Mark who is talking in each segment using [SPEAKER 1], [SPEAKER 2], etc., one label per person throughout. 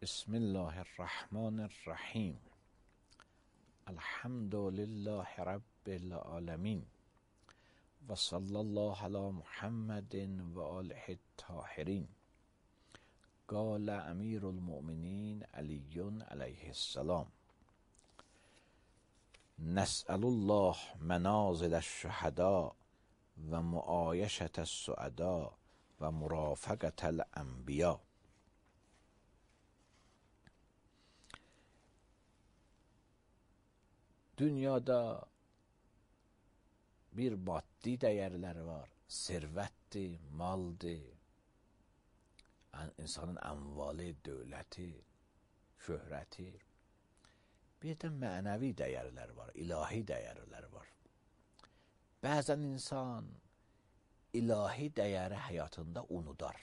[SPEAKER 1] بسم الله الرحمن الرحیم. الحمد لله رب العالمین و صلی الله علی محمد و آله الطاهرین. قال امیر المؤمنین علی علیه السلام: نسأل الله منازل الشهداء و معایشة السعداء و مرافقة الانبیاء. Dünyada bir maddi dəyərlər var, servətdir, maldır, insanın əmvalı, dövləti, şöhrəti. Bir də mənəvi dəyərlər var, ilahi dəyərlər var. Bəzən insan ilahi dəyəri həyatında unudar.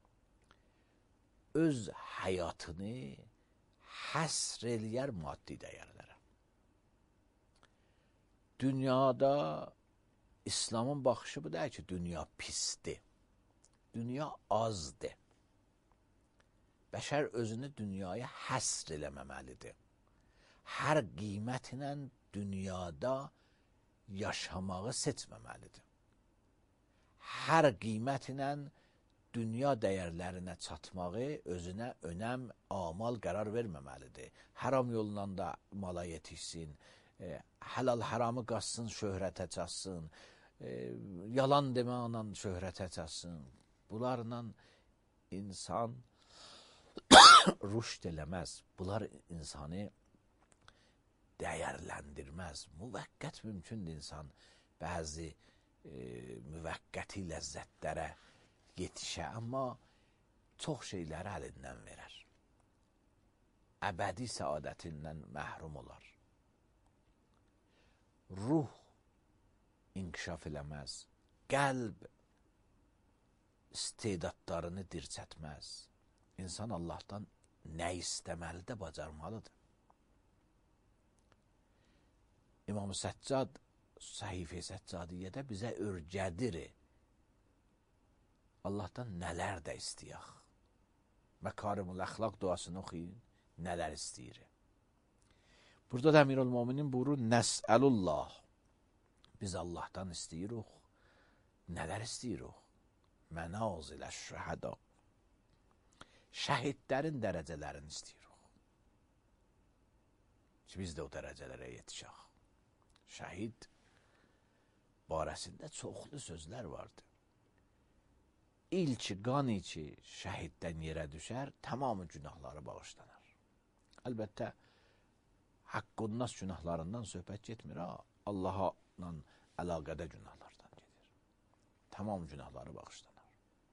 [SPEAKER 1] Öz həyatını həsr eləyər maddi dəyərlərə. Dünyada İslamın baxışı bu deyil ki, dünya pisdir, dünya azdır. Bəşər özünü dünyaya həsr eləməməlidir. Hər qiymətlə dünyada yaşamağı seçməməlidir. Hər qiymətlə dünya dəyərlərinə çatmağı özünə önəm, amal qərar verməməlidir. Haram yolla da mala yetişsin, halal haramı qaçsın, şöhrətə çatsın, yalan deməklə şöhrətə çatsın. Bunlarla insan rüşd eləməz. Bunlar insanı dəyərləndirməz. Müvəqqət mümkündür insan bəzi müvəqqəti ləzzətlərə yetişə, amma çox şeyləri əlindən verər. Əbədi səadətindən məhrum olar. Ruh inkişaf eləməz. Qəlb istedadlarını dirçətməz. İnsan Allahdan nə istəməlidir, bacarmalıdır. İmam-ı Səccad Səhifə-i Səccadiyyədə bizə örgədir. Allahdan nələr də istəyək. Məkarimul əxlaq duasını oxuyun, nələr istəyir. Burada da Əmirül-Möminin buyurur, Nəsəlullah. Biz Allahdan istəyirik. Nələr istəyirik? Mənazilə şəhəda. Şəhidlərin dərəcələrini istəyirik. Ki, biz də o dərəcələrə yetişək. Şəhid barəsində çoxlu sözlər vardır. İlk qan ki şəhiddən yerə düşər, tamamı günahları bağışlanır. Əlbəttə, Haqqunnas günahlarından söhbət getmir. Allahla əlaqədə günahlardan gedir. Tamam günahları bağışlanır.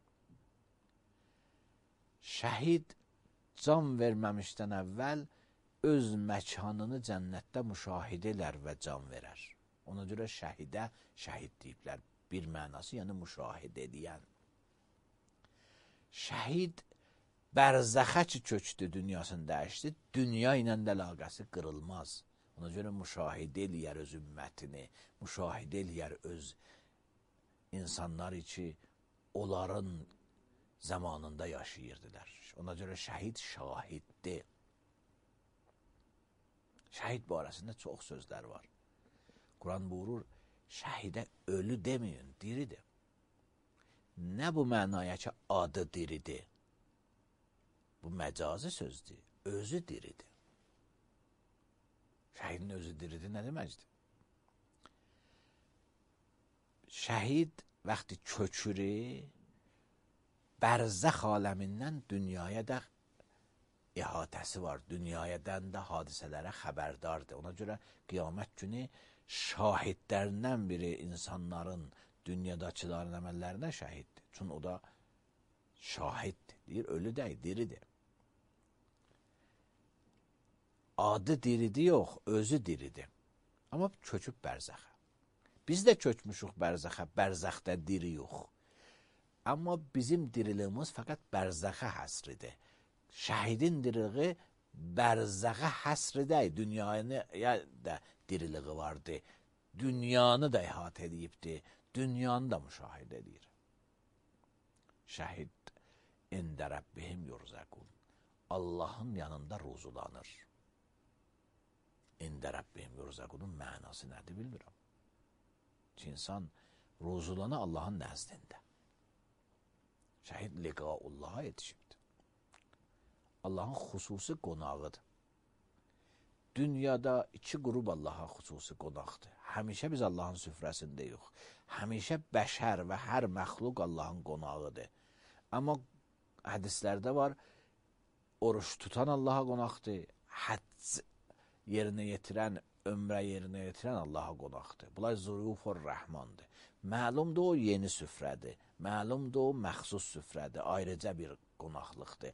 [SPEAKER 1] Şəhid can verməmişdən əvvəl öz məkanını cənnətdə müşahidə elər və can verər. Ona görə şəhidə şəhid deyiblər. Bir mənası, yəni müşahidə edən. Şəhid bərzəxə ki köçdü, dünyasını dəyişdi, dünya ilə də əlaqəsi qırılmaz. Ona görə müşahidə eləyər öz ümmətini, müşahidə eləyər öz insanları ki, onların zamanında yaşayırdılar. Ona görə şəhid şahiddir. Şəhid barəsində çox sözlər var. Quran buyurur, şəhidə ölü deməyin, diridir. Nə bu mənaya ki, adı diridir? Bu məcazi sözdür, özü diridir. Şəhidin özü diridir, nə deməkdir? Şəhid vaxtı köçürü, bərzəx aləmindən dünyaya da ihatəsi var. Dünyadan da hadisələrə xəbərdardır. Ona görə qiyamət günü şahidlərindən biri insanların, dünyadakıların əməllərinə şəhiddir. Çünki o da şahiddir, deyir, ölü deyil, diridir. Adı diridir yox, özü diridir. Amma köçüb bərzəxə. Biz də köçmüşük bərzəxə, bərzəxdə diri yox. Amma bizim diriliyimiz fəqət bərzəxə həsridir. Şəhidin diriliği bərzəxə həsri deyil, dünyaya da diriliği vardır. Dünyanı da ihatə edibdir, dünyanı da müşahidə edir. Şəhid ində Rəbbihim yurzəqun. Allahın yanında ruzulanır. İndə Rabbim yurzaqunun mənası nədir bilmirəm. İnsan ruzulanı Allahın nəzdində. Şəhid liqaullaha yetişibdir. Allahın xüsusi qonağıdır. Dünyada iki qrup Allaha xüsusi qonaqdır. Həmişə biz Allahın süfrəsində yox. Həmişə bəşər və hər məxluq Allahın qonağıdır. Amma hədislərdə var, oruç tutan Allaha qonaqdır, həcc yerinə yetirən, ömrə yerinə yetirən Allaha qonaqdır. Bunlar zuyufur rəhmandır. Məlumdur o yeni süfrədir. Məlumdur o məxsus süfrədir. Ayrıca bir qonaqlıqdır.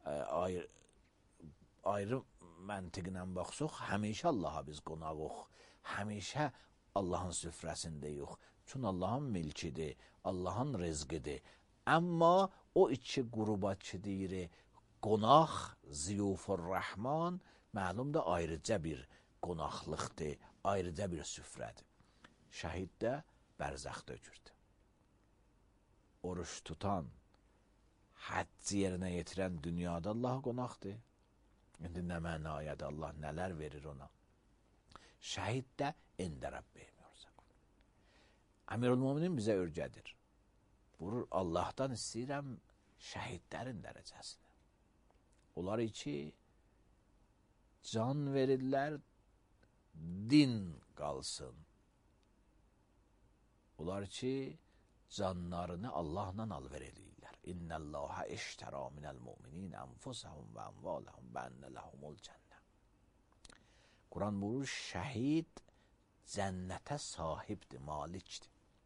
[SPEAKER 1] Ayrı məntiqlə baxsaq, həmişə Allaha biz qonağıq. Həmişə Allahın süfrəsindəyik. Çünki Allahın milkidir, Allahın rizqidir. Amma o iki qruba ki deyir, qonaq, ziyufur rəhman, məlumdur ayrıca bir qonaqlıqdır, ayrıca bir süfrədir. Şəhid də bərzəxdə öcürdür. Oruç tutan, həcc yerinə yetirən dünyada Allah qonaqdır. İndi nə mənayədə Allah nələr verir ona. Şəhid də ində Rabbim yurzaqun. Əmirul-Müminin bizə örgədir. Vurur, Allahdan istəyirəm şəhidlərin dərəcəsini. Onlar iki can verirlər, din qalsın. Onlar ki, canlarını Allahla alver edirlər. İnnəllaha iştəra minəl müminin ənfusəhum və ənvaləhum bənnə ləhumul cənnə. Quran buyurur, şəhid cənnətə sahibdir, malikdir.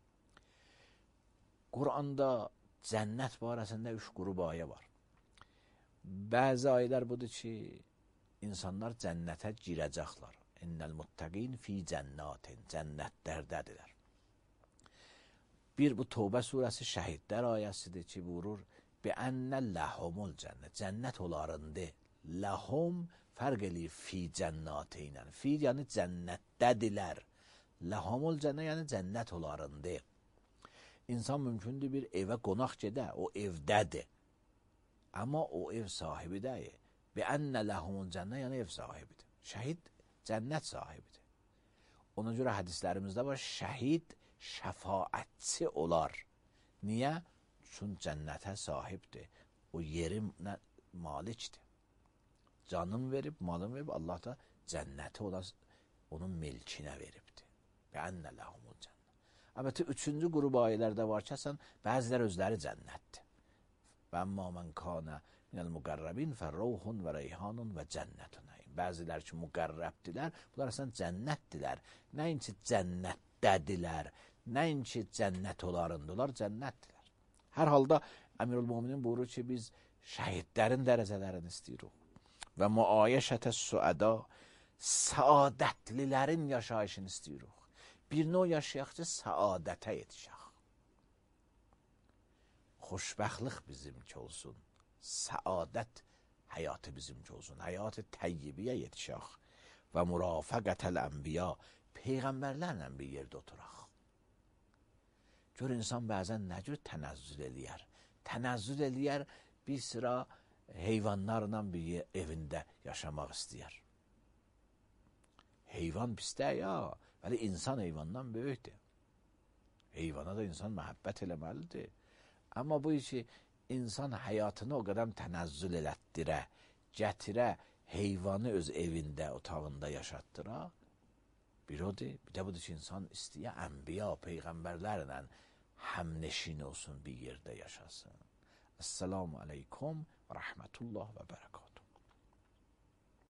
[SPEAKER 1] Quranda cənnət barəsində 3 qrup ayə var. Bəzi ayələr budur ki, insanlar cənnətə girəcəklər. İnnəl muttəqin fi cənnatin, cənnətlərdədirlər. Bir, bu Tövbə surəsi şəhidlər ayəsidir ki, buyurur, biənnə ləhumul cənnət, cənnət onlarındır. Ləhum fərq eləyir fi cənnateylə. Fi yəni cənnətdədirlər. Ləhumul cənnət yəni cənnət onlarındır. İnsan mümkündür bir evə qonaq gedə, o evdədir. Amma o ev sahibi deyil. Biənnə ləhumul cənnət yəni ev sahibidir. Şəhid cənnət sahibidir. Ona görə hədislərimizdə var, şəhid şəfaətçi olar. Niyə? Çünki cənnətə sahibdir. O yerin malikdir. Canını verib, malını verib, Allah da cənnəti onun milkinə veribdir. Bəənnə ləhumul cənnət. Əlbəttə, 3-cü qrup ayələrdə var ki, bəzilər özləri cənnətdir. Və əmmə mən kanə minəl müqərrəbin fərruhun və reyhanun və cənnətun. Bəzilər ki, müqərrəbdirlər, bunlar əslən cənnətdirlər. Nəinki cənnətdədirlər, nəinki cənnət olarındılar, cənnətdirlər. Hər halda Əmirul-Müminin buyurur ki, biz şəhidlərin dərəcələrini istəyirik. Və müayəşətə suəda, səadətlilərin yaşayışını istəyirik. Bir növ yaşayaq ki, səadətə yetişək. Xoşbəxtlik bizimki olsun, səadət həyatı bizimki olsun, həyat-ı təyyibiyyə yetişək və mürafəqətəl ənbiya, peyğəmbərlərlə bir yerdə oturaq. Gör, insan bəzən nə cür tənəzzül eləyər? Tənəzzül eləyər, bir sıra heyvanlarla bir evində yaşamaq istəyər. Heyvan pisdə ya, bəli insan heyvandan böyükdür. Heyvana da insan məhəbbət eləməlidir. Amma bu işi insan həyatını o qədər tənəzzül elətdirə, gətirə, heyvanı öz evində, otağında yaşatdıra. Bir odur, bir də budur ki, insan istəyə ənbiya, peyğəmbərlərlə həmneşin olsun, bir yerdə yaşasın. Esselamu aleykum və rəhmətullah və bərəkət.